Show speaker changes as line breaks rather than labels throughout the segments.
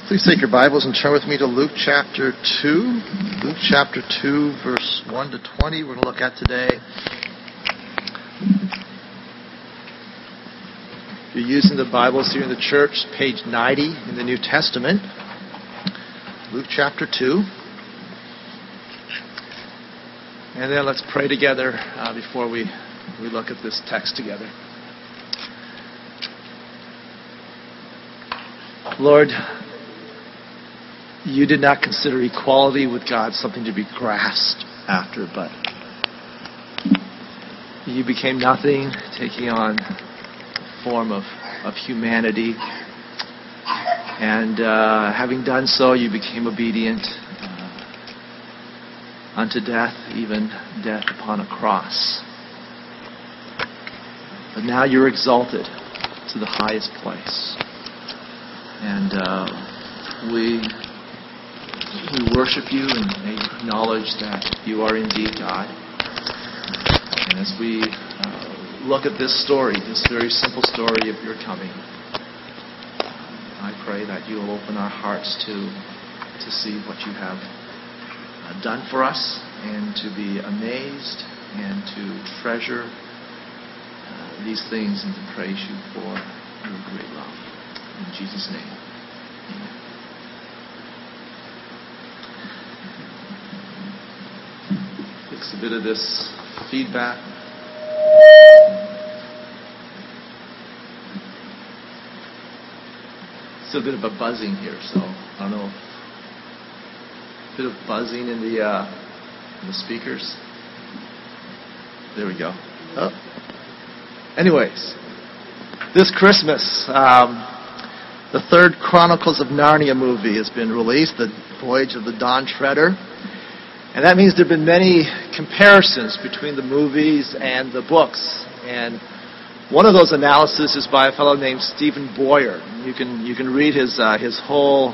Please take your Bibles and turn with me to Luke chapter 2. Luke chapter 2, verse 1 to 20, we're going to look at today. If you're using the Bibles here in the church, page 90 in the New Testament. Luke chapter 2. And then let's pray together before we look at this text together. Lord, you did not consider equality with God something to be grasped after, but you became nothing, taking on the form of humanity. And having done so, you became obedient unto death, even death upon a cross. But now you're exalted to the highest place. And we worship you and acknowledge that you are indeed God. And as we look at this story, this very simple story of your coming, I pray that you will open our hearts to see what you have done for us and to be amazed and to treasure these things and to praise you for your great love. In Jesus' name, amen. Fix a bit of this feedback. Still a bit of a buzzing here, so I don't know. A bit of buzzing in the speakers. There we go. Oh. Anyways, this Christmas, the third Chronicles of Narnia movie has been released, The Voyage of the Dawn Treader. And that means there have been many comparisons between the movies and the books. And one of those analyses is by a fellow named Stephen Boyer. You can read his whole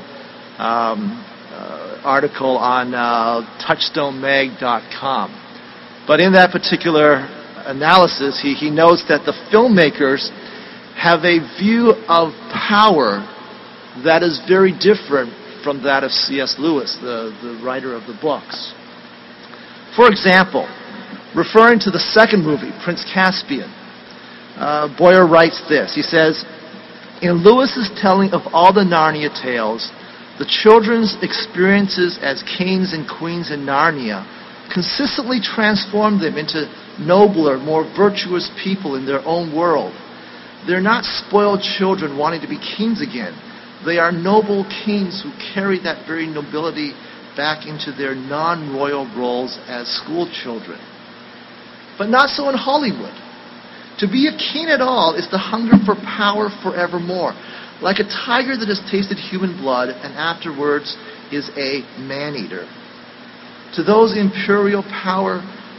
article on touchstonemag.com. But in that particular analysis, he notes that the filmmakers have a view of power that is very different from that of C.S. Lewis, the writer of the books. For example, referring to the second movie, Prince Caspian, Boyer writes this. He says, in Lewis's telling of all the Narnia tales, the children's experiences as kings and queens in Narnia consistently transform them into nobler, more virtuous people in their own world. They're not spoiled children wanting to be kings again. They are noble kings who carry that very nobility back into their non-royal roles as school children. But not so in Hollywood. To be a king at all is to hunger for power forevermore. Like a tiger that has tasted human blood and afterwards is a man-eater. To lose imperial power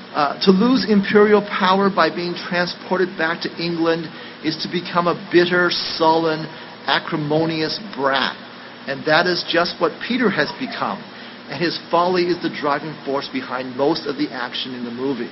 by being transported back to England is to become a bitter, sullen, acrimonious brat. And that is just what Peter has become. And his folly is the driving force behind most of the action in the movie.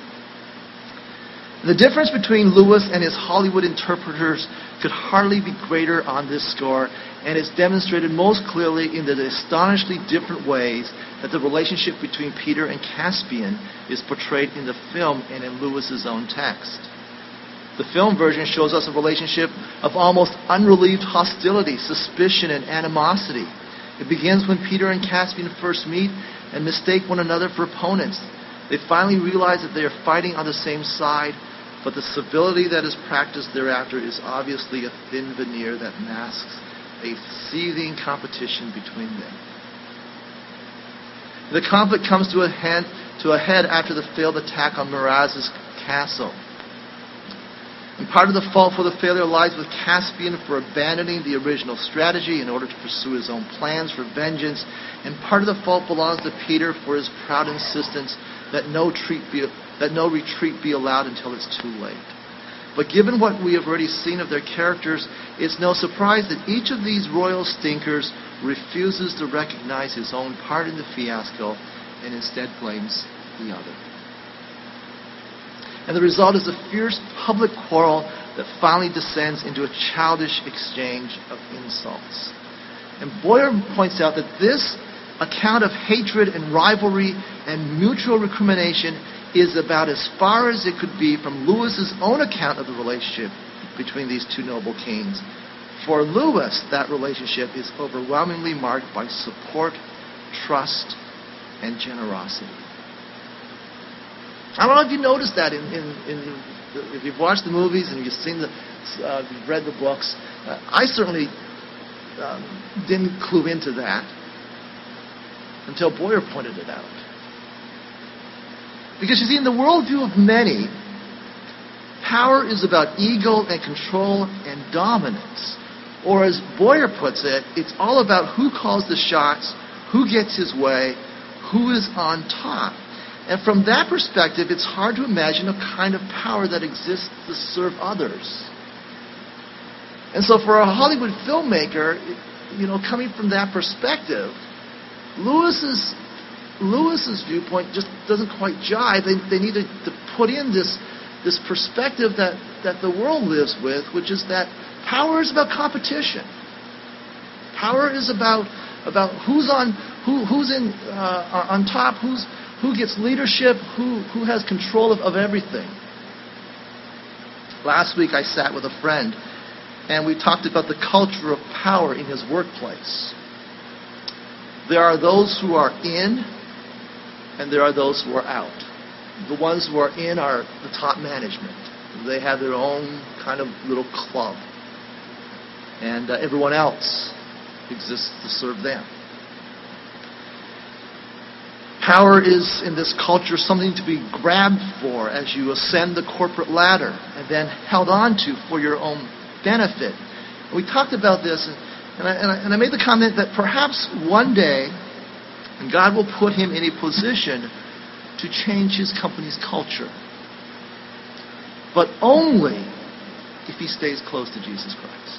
The difference between Lewis and his Hollywood interpreters could hardly be greater on this score, and is demonstrated most clearly in the astonishingly different ways that the relationship between Peter and Caspian is portrayed in the film and in Lewis's own text. The film version shows us a relationship of almost unrelieved hostility, suspicion, and animosity. It begins when Peter and Caspian first meet and mistake one another for opponents. They finally realize that they are fighting on the same side, but the civility that is practiced thereafter is obviously a thin veneer that masks a seething competition between them. The conflict comes to a head after the failed attack on Miraz's castle. And part of the fault for the failure lies with Caspian for abandoning the original strategy in order to pursue his own plans for vengeance. And part of the fault belongs to Peter for his proud insistence that no retreat be allowed until it's too late. But given what we have already seen of their characters, it's no surprise that each of these royal stinkers refuses to recognize his own part in the fiasco and instead blames the other. And the result is a fierce public quarrel that finally descends into a childish exchange of insults. And Boyer points out that this account of hatred and rivalry and mutual recrimination is about as far as it could be from Lewis's own account of the relationship between these two noble kings. For Lewis, that relationship is overwhelmingly marked by support, trust, and generosity. I don't know if you noticed that if you've watched the movies and you've seen you've read the books. I certainly didn't clue into that until Boyer pointed it out. Because you see, in the worldview of many, power is about ego and control and dominance. Or as Boyer puts it, it's all about who calls the shots, who gets his way, who is on top. And from that perspective, it's hard to imagine a kind of power that exists to serve others. And so for a Hollywood filmmaker, coming from that perspective, Lewis's viewpoint just doesn't quite jive. They need to put in this perspective that the world lives with, which is that power is about competition. Power is about who's on top, who gets leadership, who has control of everything. Last week I sat with a friend and we talked about the culture of power in his workplace. There are those who are in and there are those who are out. The ones who are in are the top management. They have their own kind of little club. And everyone else exists to serve them. Power is, in this culture, something to be grabbed for as you ascend the corporate ladder and then held on to for your own benefit. And we talked about this, and I made the comment that perhaps one day God will put him in a position to change his company's culture. But only if he stays close to Jesus Christ.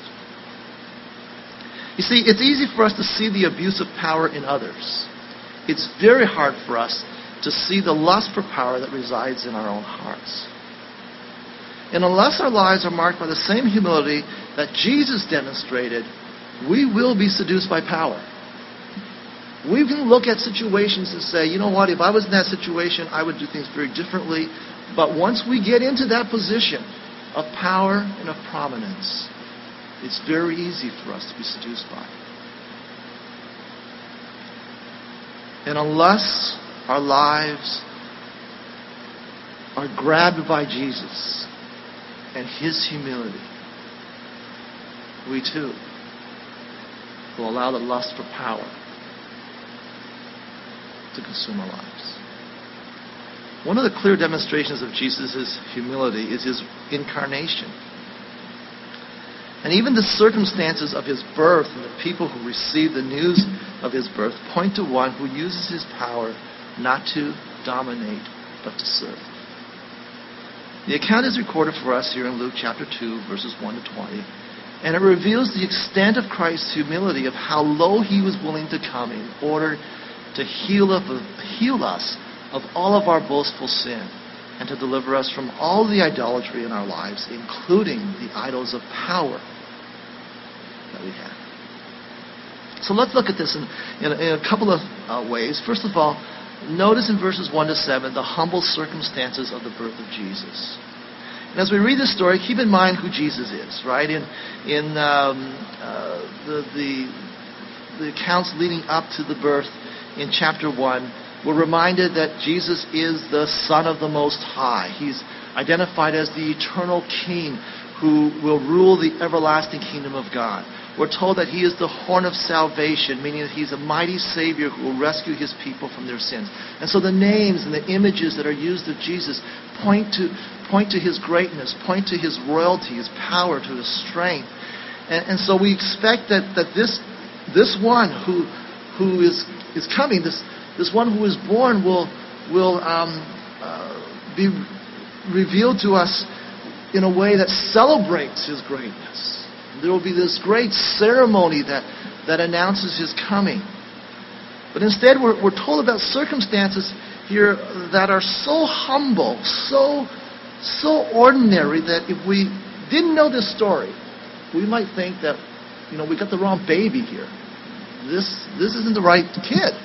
You see, it's easy for us to see the abuse of power in others. It's very hard for us to see the lust for power that resides in our own hearts. And unless our lives are marked by the same humility that Jesus demonstrated, we will be seduced by power. We can look at situations and say, you know what, if I was in that situation, I would do things very differently. But once we get into that position of power and of prominence, it's very easy for us to be seduced by it. And unless our lives are grabbed by Jesus and His humility, we too will allow the lust for power to consume our lives. One of the clear demonstrations of Jesus' humility is His incarnation. And even the circumstances of His birth and the people who receive the news of His birth point to one who uses His power not to dominate, but to serve. The account is recorded for us here in Luke chapter 2, verses 1 to 20. And it reveals the extent of Christ's humility, of how low He was willing to come in order to heal us of all of our boastful sin and to deliver us from all the idolatry in our lives, including the idols of power that we have. So let's look at this in a couple of ways. First of all, notice in verses 1 to 7 the humble circumstances of the birth of Jesus. And as we read this story, keep in mind who Jesus is, right? In the accounts leading up to the birth in chapter 1, we're reminded that Jesus is the Son of the Most High. He's identified as the eternal King who will rule the everlasting kingdom of God. We're told that He is the horn of salvation, meaning that He's a mighty Savior who will rescue His people from their sins. And so the names and the images that are used of Jesus point to His greatness, point to His royalty, His power, to His strength. And so we expect that this one who is coming, this one who is born will be revealed to us in a way that celebrates His greatness. There will be this great ceremony that announces His coming. But instead we're told about circumstances here that are so humble, so ordinary, that if we didn't know this story, we might think that, we got the wrong baby here. this isn't the right kid.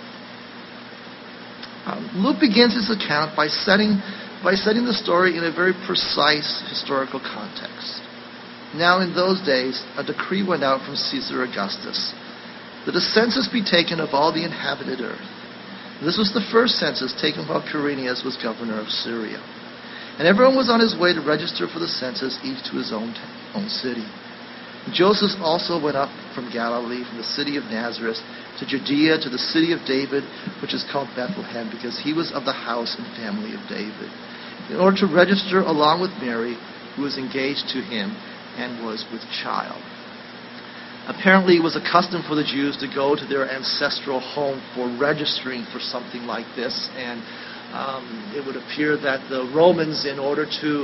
Luke begins his account by setting the story in a very precise historical context. Now in those days, a decree went out from Caesar Augustus that a census be taken of all the inhabited earth. This was the first census taken while Quirinius was governor of Syria. And everyone was on his way to register for the census, each to his own city. Joseph also went up from Galilee, from the city of Nazareth, to Judea, to the city of David, which is called Bethlehem, because he was of the house and family of David, in order to register along with Mary, who was engaged to him and was with child. Apparently, it was a custom for the Jews to go to their ancestral home for registering for something like this, and it would appear that the Romans, in order to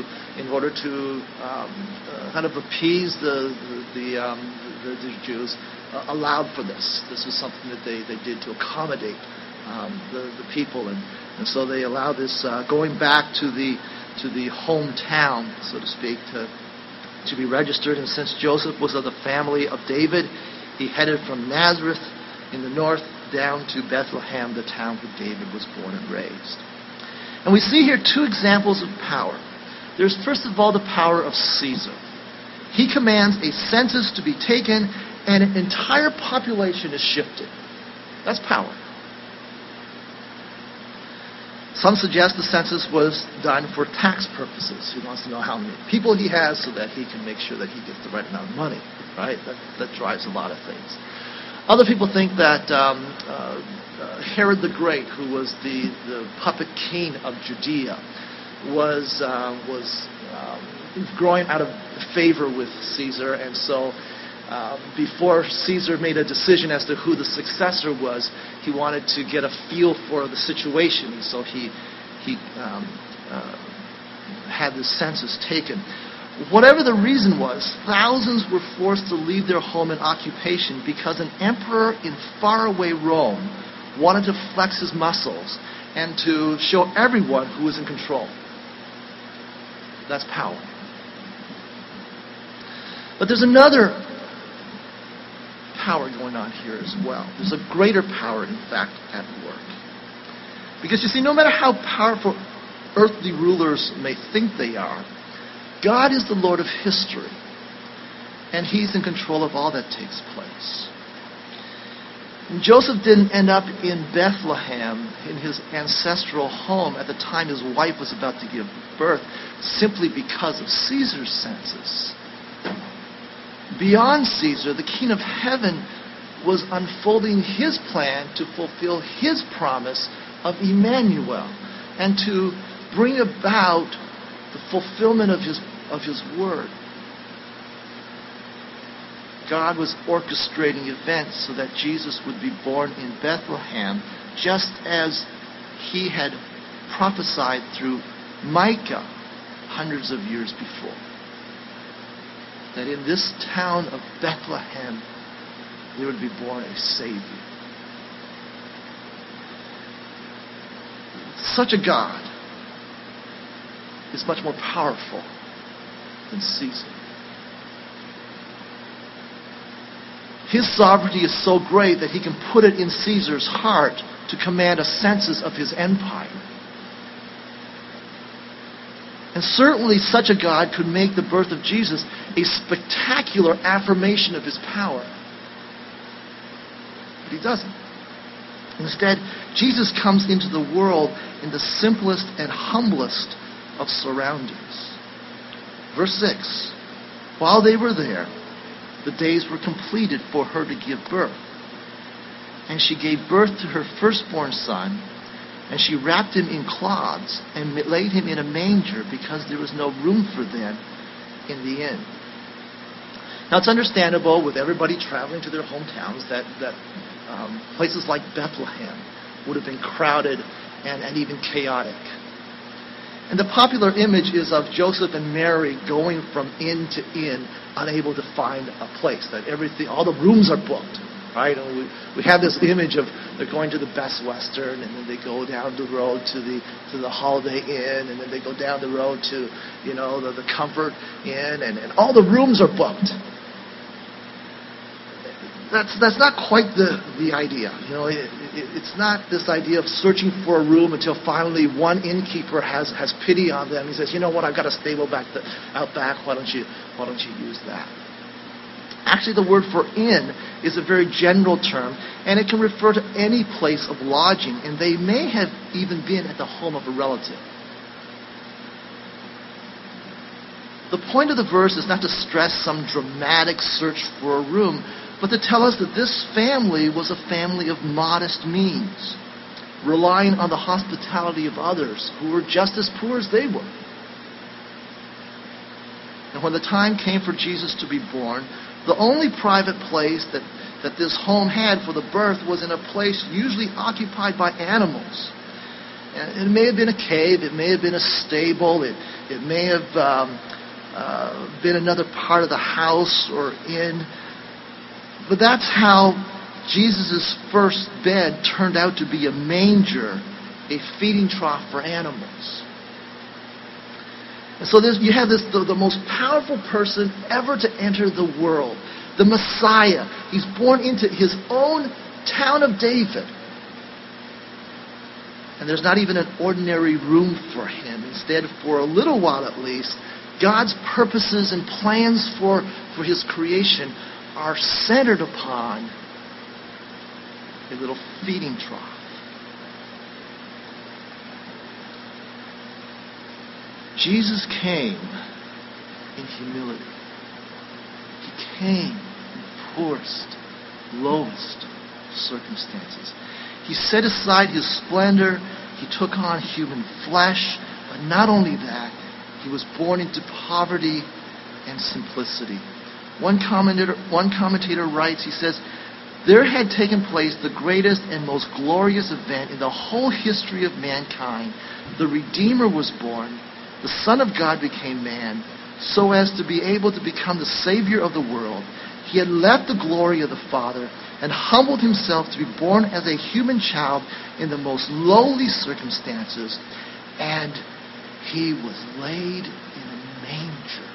kind of appease the Jews, allowed for this. This was something that they did to accommodate the people, and so they allowed this going back to the hometown, so to speak, to be registered. And since Joseph was of the family of David, he headed from Nazareth in the north down to Bethlehem, the town where David was born and raised. And we see here two examples of power. There's first of all the power of Caesar. He commands a census to be taken, and an entire population is shifted. That's power. Some suggest the census was done for tax purposes. He wants to know how many people he has so that he can make sure that he gets the right amount of money. Right? That drives a lot of things. Other people think that Herod the Great, who was the puppet king of Judea, was growing out of favor with Caesar, and so before Caesar made a decision as to who the successor was, he wanted to get a feel for the situation, and so he had the census taken. Whatever the reason was, thousands were forced to leave their home and occupation because an emperor in faraway Rome wanted to flex his muscles and to show everyone who was in control. That's power. But there's another power going on here as well. There's a greater power, in fact, at work. Because you see, no matter how powerful earthly rulers may think they are, God is the Lord of history, and He's in control of all that takes place. And Joseph didn't end up in Bethlehem, in his ancestral home, at the time his wife was about to give birth, simply because of Caesar's census. Beyond Caesar, the King of Heaven was unfolding His plan to fulfill His promise of Emmanuel and to bring about the fulfillment of His word. God was orchestrating events so that Jesus would be born in Bethlehem, just as He had prophesied through Micah hundreds of years before. That in this town of Bethlehem, there would be born a Savior. Such a God is much more powerful than Caesar. His sovereignty is so great that He can put it in Caesar's heart to command a census of his empire. And certainly such a God could make the birth of Jesus a spectacular affirmation of His power. But He doesn't. Instead, Jesus comes into the world in the simplest and humblest of surroundings. Verse 6. While they were there, the days were completed for her to give birth. And she gave birth to her firstborn son, and she wrapped him in cloths and laid him in a manger because there was no room for them in the inn. Now it's understandable with everybody traveling to their hometowns that places like Bethlehem would have been crowded and even chaotic. And the popular image is of Joseph and Mary going from inn to inn, unable to find a place. That all the rooms are booked, right? And we have this image of they're going to the Best Western, and then they go down the road to the Holiday Inn, and then they go down the road to the Comfort Inn, and all the rooms are booked. that's not quite the idea. It's not this idea of searching for a room until finally one innkeeper has pity on them. He says, you know what, I've got a stable out back. Why don't you use that? Actually, the word for inn is a very general term, and it can refer to any place of lodging, and they may have even been at the home of a relative. The point of the verse is not to stress some dramatic search for a room, but to tell us that this family was a family of modest means, relying on the hospitality of others who were just as poor as they were. And when the time came for Jesus to be born, the only private place that this home had for the birth was in a place usually occupied by animals. And it may have been a cave, it may have been a stable, it may have been another part of the house or inn. But that's how Jesus' first bed turned out to be a manger, a feeding trough for animals. And so you have the most powerful person ever to enter the world, the Messiah. He's born into his own town of David. And there's not even an ordinary room for him. Instead, for a little while at least, God's purposes and plans for his creation are centered upon a little feeding trough. Jesus came in humility. He came in the poorest, lowest circumstances. He set aside his splendor. He took on human flesh. But not only that, he was born into poverty and simplicity. One commentator writes, he says, there had taken place the greatest and most glorious event in the whole history of mankind. The Redeemer was born. The Son of God became man so as to be able to become the Savior of the world. He had left the glory of the Father and humbled himself to be born as a human child in the most lowly circumstances. And he was laid in a manger.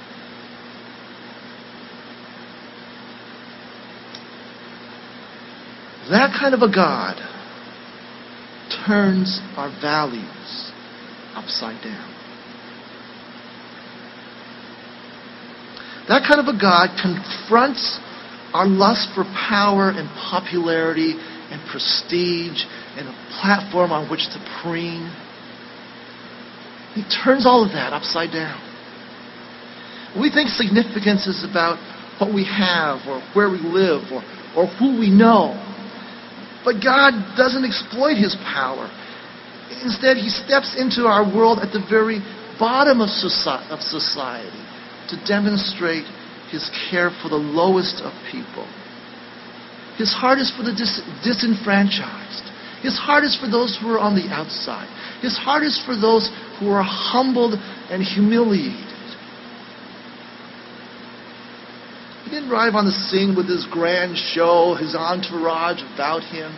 That kind of a God turns our values upside down. That kind of a God confronts our lust for power and popularity and prestige and a platform on which to preen. He turns all of that upside down. We think significance is about what we have or where we live or who we know. But God doesn't exploit his power. Instead, he steps into our world at the very bottom of society to demonstrate his care for the lowest of people. His heart is for the disenfranchised. His heart is for those who are on the outside. His heart is for those who are humbled and humiliated. He didn't arrive on the scene with his grand show, his entourage about him.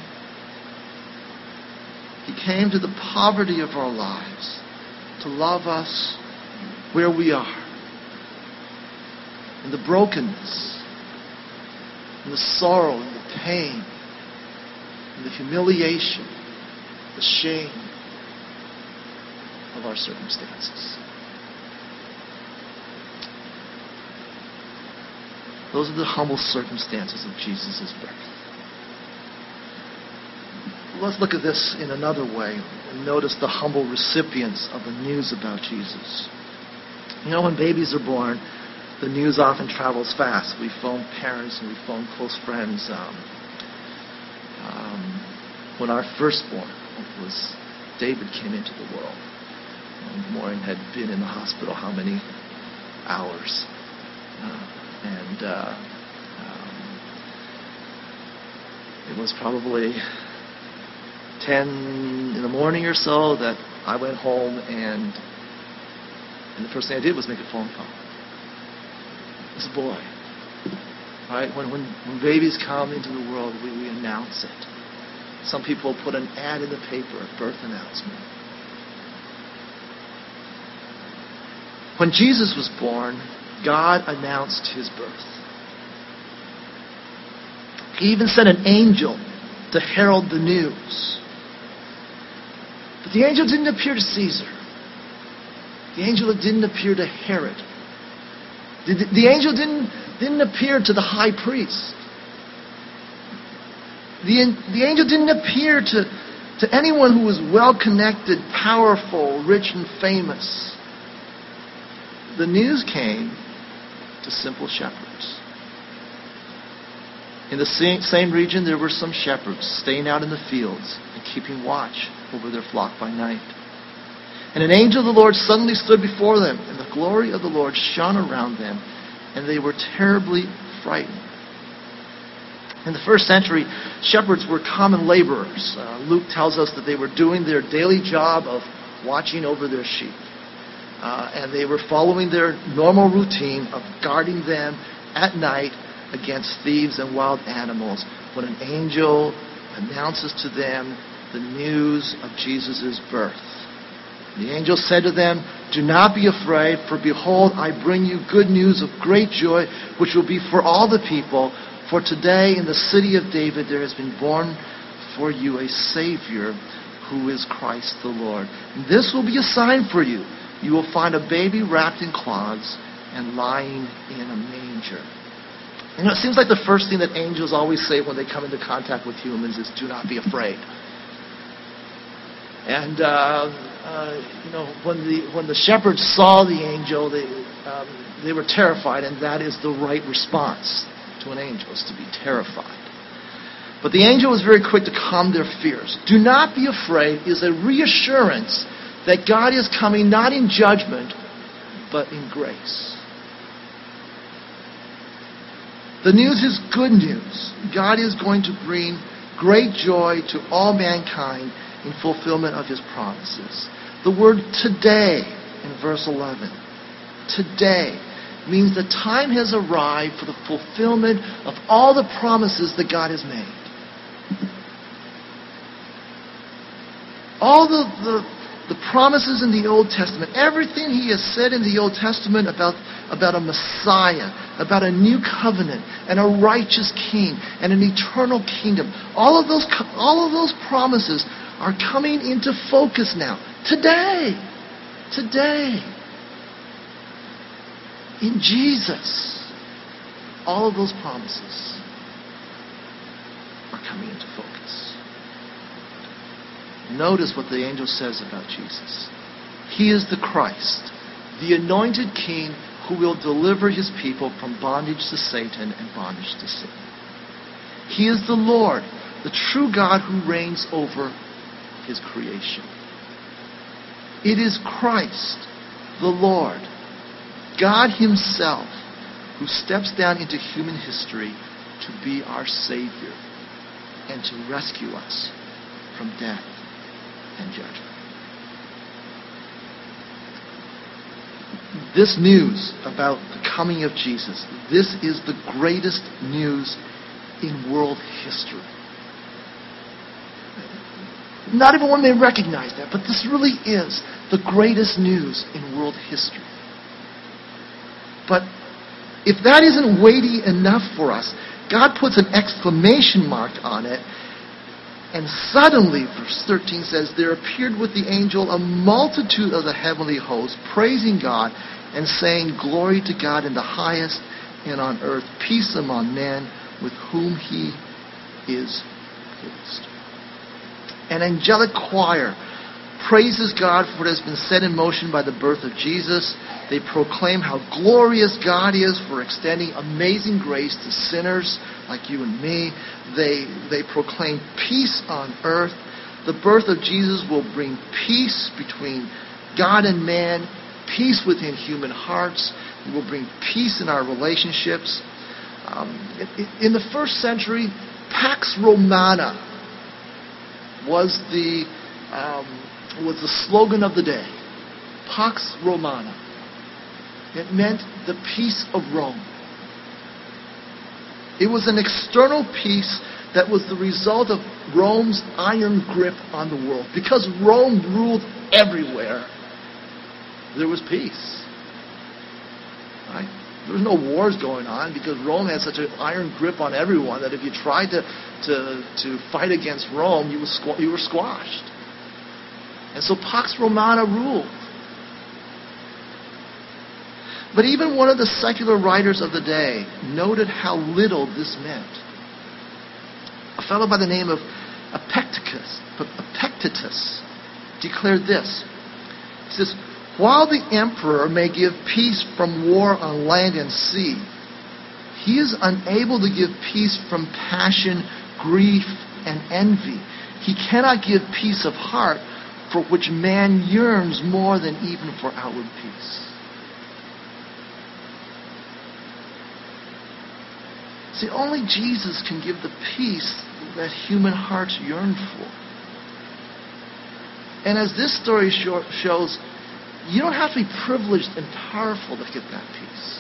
He came to the poverty of our lives to love us where we are. In the brokenness, in the sorrow, in the pain, in the humiliation, the shame of our circumstances. Those are the humble circumstances of Jesus' birth. Let's look at this in another way and notice the humble recipients of the news about Jesus. When babies are born, the news often travels fast. We phone parents and we phone close friends. When our firstborn David came into the world, Maureen had been in the hospital how many hours? It was probably 10 in the morning or so that I went home, and the first thing I did was make a phone call. This boy. Right? When babies come into the world, we announce it. Some people put an ad in the paper, a birth announcement. When Jesus was born, God announced his birth. He even sent an angel to herald the news. But the angel didn't appear to Caesar. The angel didn't appear to Herod. The angel didn't appear to the high priest. The angel didn't appear to anyone who was well-connected, powerful, rich, and famous. The news came to simple shepherds. In the same region, there were some shepherds staying out in the fields and keeping watch over their flock by night. And an angel of the Lord suddenly stood before them, and the glory of the Lord shone around them, and they were terribly frightened. In the first century, shepherds were common laborers. Luke tells us that they were doing their daily job of watching over their sheep. And they were following their normal routine of guarding them at night against thieves and wild animals when an angel announces to them the news of Jesus' birth. The angel said to them, "Do not be afraid, for behold, I bring you good news of great joy, which will be for all the people. For today in the city of David there has been born for you a Savior, who is Christ the Lord. And this will be a sign for you. You will find a baby wrapped in cloths and lying in a manger." You know, it seems like the first thing that angels always say when they come into contact with humans is, "Do not be afraid." And when the shepherds saw the angel, they were terrified, and that is the right response to an angel, is to be terrified. But the angel was very quick to calm their fears. "Do not be afraid" is a reassurance that God is coming not in judgment, but in grace. The news is good news. God is going to bring great joy to all mankind in fulfillment of His promises. The word "today" in verse 11, today, means the time has arrived for the fulfillment of all the promises that God has made. All the promises in the Old Testament, everything He has said in the Old Testament about a Messiah, about a new covenant, and a righteous king, and an eternal kingdom, all of those promises are coming into focus now. Today. In Jesus, all of those promises are coming into focus. Notice what the angel says about Jesus. He is the Christ, the anointed King who will deliver His people from bondage to Satan and bondage to sin. He is the Lord, the true God who reigns over His creation. It is Christ, the Lord, God Himself, who steps down into human history to be our Savior and to rescue us from death and judgment. This news about the coming of Jesus, this is the greatest news in world history. Not everyone may recognize that, but this really is the greatest news in world history. But if that isn't weighty enough for us, God puts an exclamation mark on it. And suddenly, verse 13 says, there appeared with the angel a multitude of the heavenly host, praising God and saying, "Glory to God in the highest, and on earth peace among men with whom He is pleased." An angelic choir praises God for what has been set in motion by the birth of Jesus. They proclaim how glorious God is for extending amazing grace to sinners like you and me. They proclaim peace on earth. The birth of Jesus will bring peace between God and man, peace within human hearts. It will bring peace in our relationships. In the first century, Pax Romana was the slogan of the day. Pax Romana. It meant the peace of Rome. It was an external peace that was the result of Rome's iron grip on the world. Because Rome ruled everywhere, there was peace. Right? There was no wars going on because Rome had such an iron grip on everyone that if you tried to fight against Rome, you were squashed. And so Pax Romana ruled. But even one of the secular writers of the day noted how little this meant. A fellow by the name of Epictetus declared this. He says, while the emperor may give peace from war on land and sea, he is unable to give peace from passion, grief, and envy. He cannot give peace of heart, for which man yearns more than even for outward peace. See, only Jesus can give the peace that human hearts yearn for. And as this story shows, you don't have to be privileged and powerful to get that peace.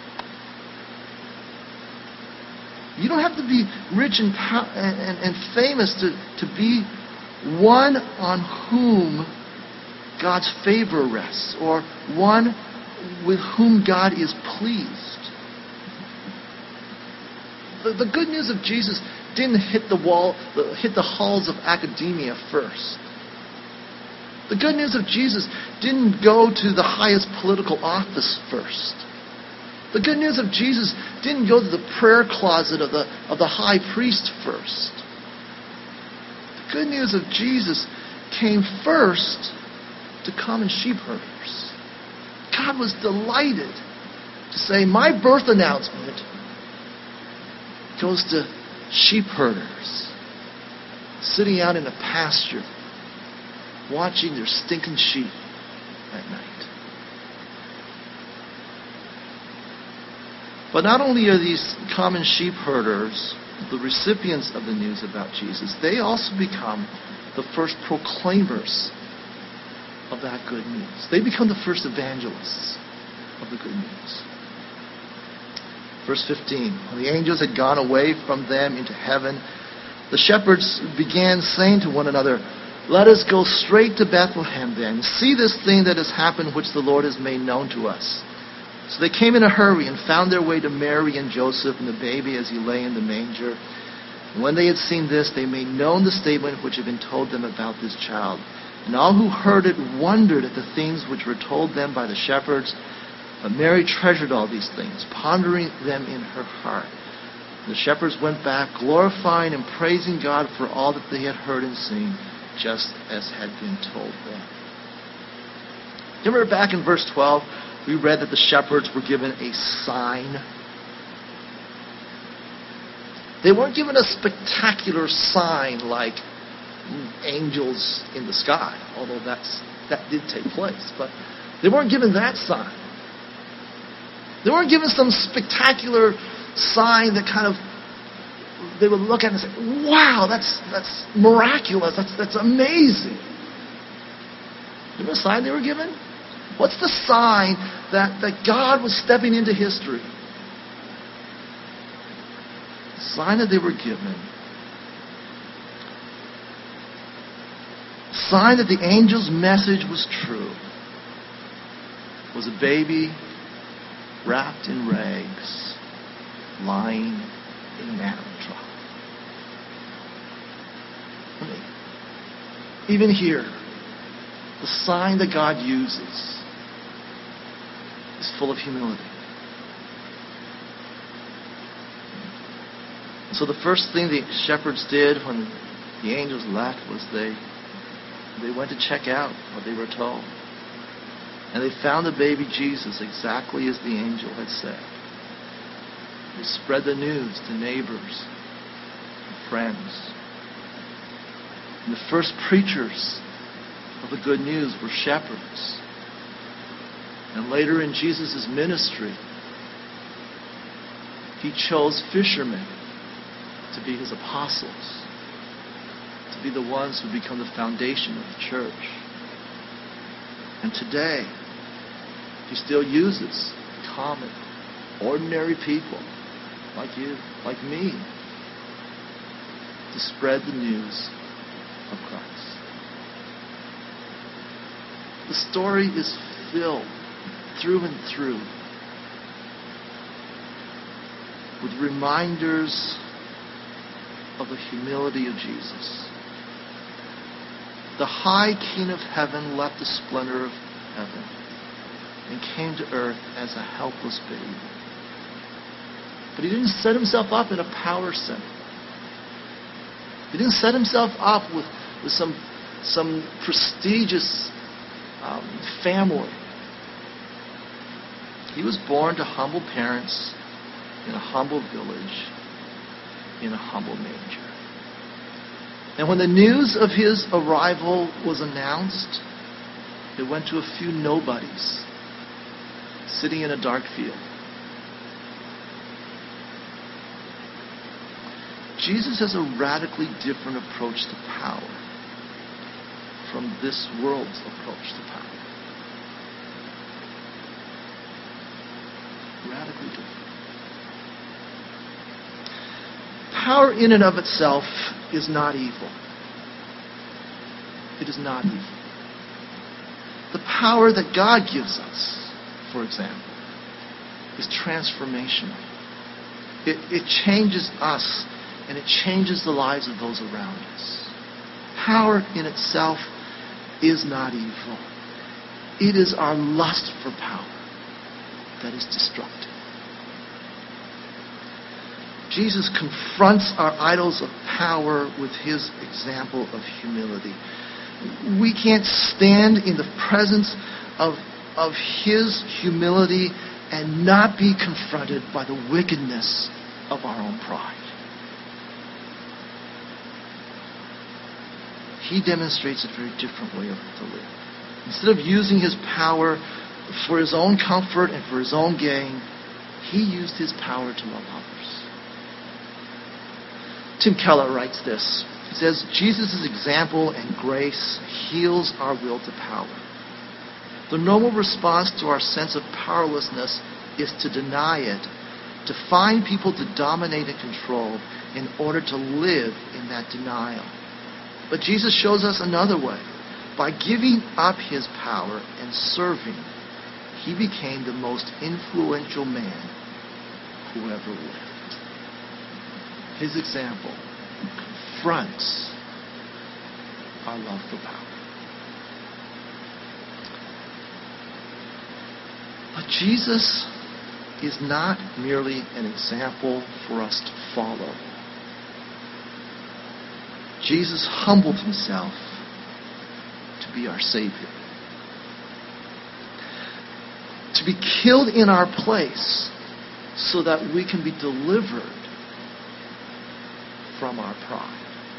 You don't have to be rich and famous to be one on whom God's favor rests, or one with whom God is pleased. The good news of Jesus didn't hit the halls of academia first. The good news of Jesus didn't go to the highest political office first. The good news of Jesus didn't go to the prayer closet of the high priest first. The good news of Jesus came first to common sheep herders. God was delighted to say, my birth announcement goes to sheep herders sitting out in a pasture watching their stinking sheep at night. But not only are these common sheep herders the recipients of the news about Jesus, they also become the first proclaimers of that good news. They become the first evangelists of the good news. Verse 15, when the angels had gone away from them into heaven, the shepherds began saying to one another, let us go straight to Bethlehem then, see this thing that has happened which the Lord has made known to us. So they came in a hurry and found their way to Mary and Joseph and the baby as he lay in the manger. And when they had seen this, they made known the statement which had been told them about this child. And all who heard it wondered at the things which were told them by the shepherds. But Mary treasured all these things, pondering them in her heart. The shepherds went back, glorifying and praising God for all that they had heard and seen, just as had been told them. Remember back in verse 12, we read that the shepherds were given a sign. They weren't given a spectacular sign like angels in the sky, although that did take place. But they weren't given that sign. They weren't given some spectacular sign that kind of they would look at and say, wow, that's miraculous, that's amazing. Remember the sign they were given? What's the sign that God was stepping into history? The sign that they were given. The sign that the angel's message was true was a baby wrapped in rags, lying in an animal trough. Even here, the sign that God uses is full of humility. So the first thing the shepherds did when the angels left was they went to check out what they were told. And they found the baby Jesus exactly as the angel had said. They spread the news to neighbors and friends. And the first preachers of the good news were shepherds. And later in Jesus' ministry, he chose fishermen to be his apostles, to be the ones who become the foundation of the church. And today, he still uses common, ordinary people like you, like me, to spread the news of Christ. The story is filled through and through with reminders of the humility of Jesus. The high King of heaven left the splendor of heaven and came to earth as a helpless baby. But he didn't set himself up in a power center. He didn't set himself up with some prestigious family. He was born to humble parents in a humble village, in a humble manger. And when the news of his arrival was announced, it went to a few nobodies sitting in a dark field. Jesus has a radically different approach to power from this world's approach to power. Radically different. Power in and of itself is not evil. It is not evil. The power that God gives us, for example, is transformational. It changes us, and it changes the lives of those around us. Power in itself is not evil. It is our lust for power that is destructive. Jesus confronts our idols of power with his example of humility. We can't stand in the presence of his humility and not be confronted by the wickedness of our own pride. He demonstrates a very different way to live. Instead of using his power for his own comfort and for his own gain, he used his power to love others. Tim Keller writes this. He says, Jesus' example and grace heals our will to power. The normal response to our sense of powerlessness is to deny it, to find people to dominate and control in order to live in that denial. But Jesus shows us another way. By giving up his power and serving, he became the most influential man who ever lived. His example confronts our love for power. But Jesus is not merely an example for us to follow. Jesus humbled himself to be our Savior. To be killed in our place so that we can be delivered from our pride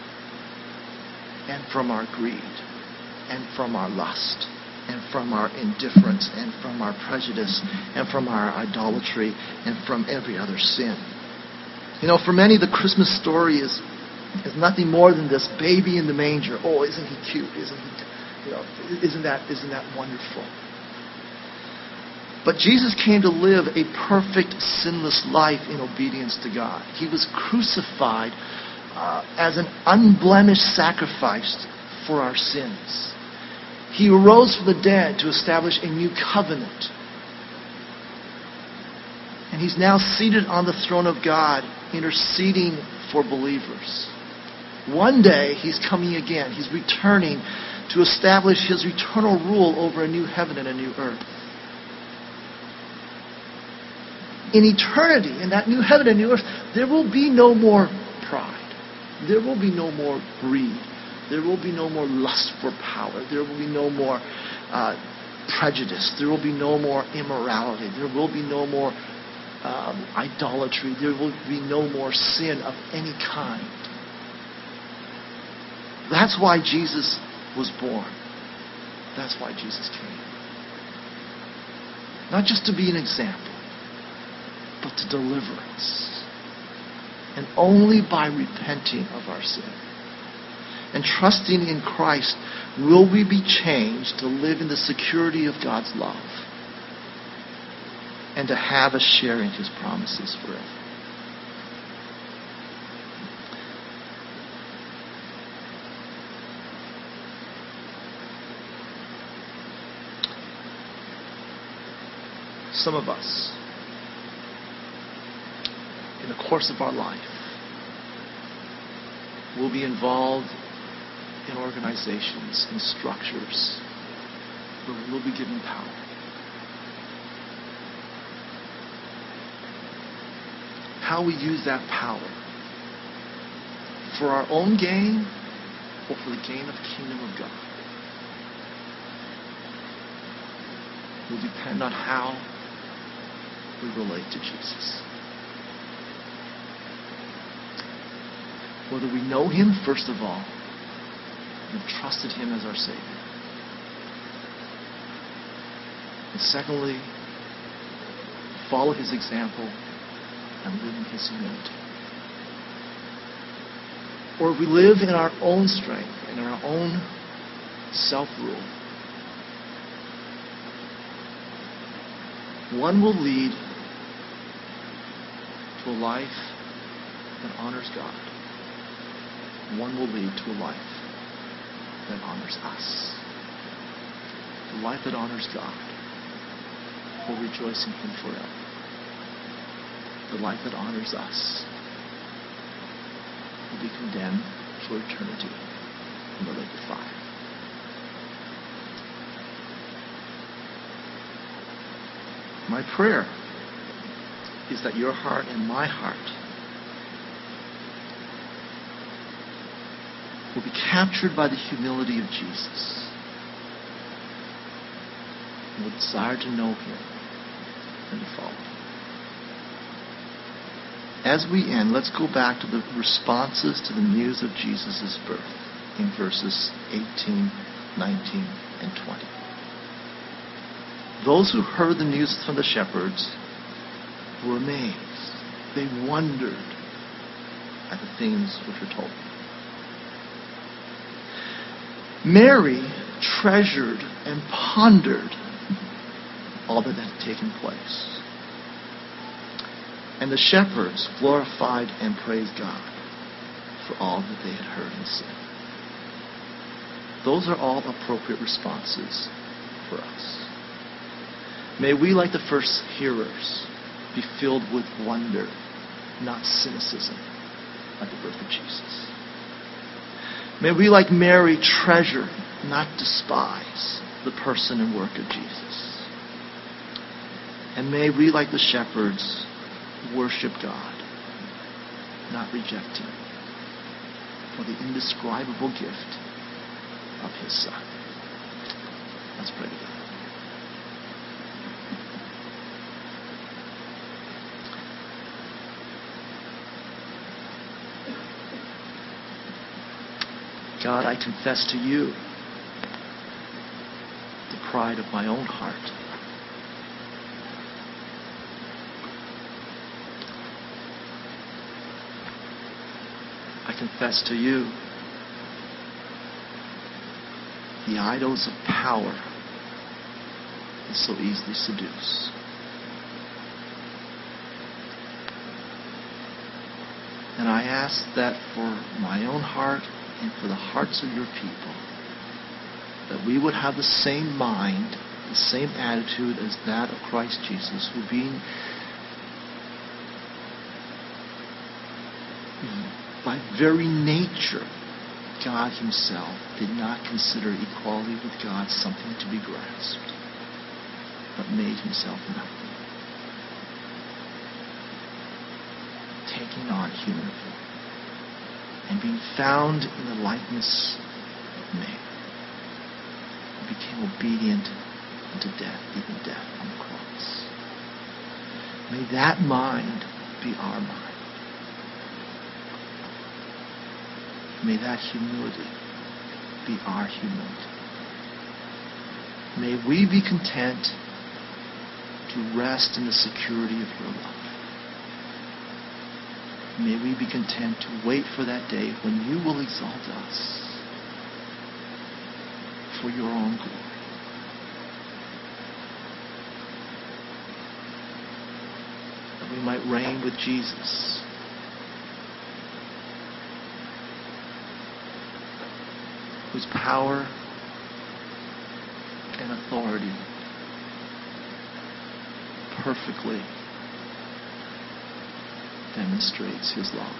and from our greed and from our lust and from our indifference and from our prejudice and from our idolatry and from every other sin. You know, for many, the Christmas story is nothing more than this baby in the manger. Oh, isn't he cute? Isn't that wonderful? But Jesus came to live a perfect, sinless life in obedience to God. He was crucified as an unblemished sacrifice for our sins. He arose from the dead to establish a new covenant. And he's now seated on the throne of God, interceding for believers. One day, he's coming again. He's returning to establish his eternal rule over a new heaven and a new earth. In eternity, in that new heaven and new earth, there will be no more pride. There will be no more greed. There will be no more lust for power. There will be no more prejudice. There will be no more immorality. There will be no more idolatry. There will be no more sin of any kind. That's why Jesus was born. That's why Jesus came. Not just to be an example, but to deliver us. And only by repenting of our sin and trusting in Christ will we be changed to live in the security of God's love and to have a share in his promises forever. Some of us, in a course of our life, we'll be involved in organizations and structures where we'll be given power. How we use that power for our own gain or for the gain of the kingdom of God will depend on how we relate to Jesus. Whether we know Him, first of all, and trusted Him as our Savior. And secondly, follow His example and live in His humility. Or if we live in our own strength and in our own self-rule, one will lead to a life that honors God. One will lead to a life that honors us. The life that honors God will rejoice in Him forever. The life that honors us will be condemned for eternity in the lake of fire. My prayer is that your heart and my heart will be captured by the humility of Jesus and will desire to know Him and to follow Him. As we end, let's go back to the responses to the news of Jesus' birth in verses 18, 19, and 20. Those who heard the news from the shepherds were amazed. They wondered at the things which were told them. Mary treasured and pondered all that had taken place. And the shepherds glorified and praised God for all that they had heard and seen. Those are all appropriate responses for us. May we, like the first hearers, be filled with wonder, not cynicism, at the birth of Jesus. May we, like Mary, treasure, not despise, the person and work of Jesus. And may we, like the shepherds, worship God, not reject Him, for the indescribable gift of His Son. Let's pray together. God, I confess to you the pride of my own heart. I confess to you the idols of power that so easily seduce. And I ask that for my own heart and for the hearts of your people, that we would have the same mind, the same attitude as that of Christ Jesus, who being by very nature God Himself did not consider equality with God something to be grasped, but made Himself nothing, taking on human form, and being found in the likeness of man, He became obedient unto death, even death on the cross. May that mind be our mind. May that humility be our humility. May we be content to rest in the security of your love. May we be content to wait for that day when you will exalt us for your own glory. That we might reign with Jesus, whose power and authority perfectly demonstrates His love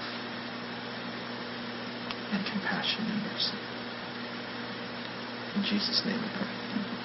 and compassion and mercy. In Jesus' name we pray.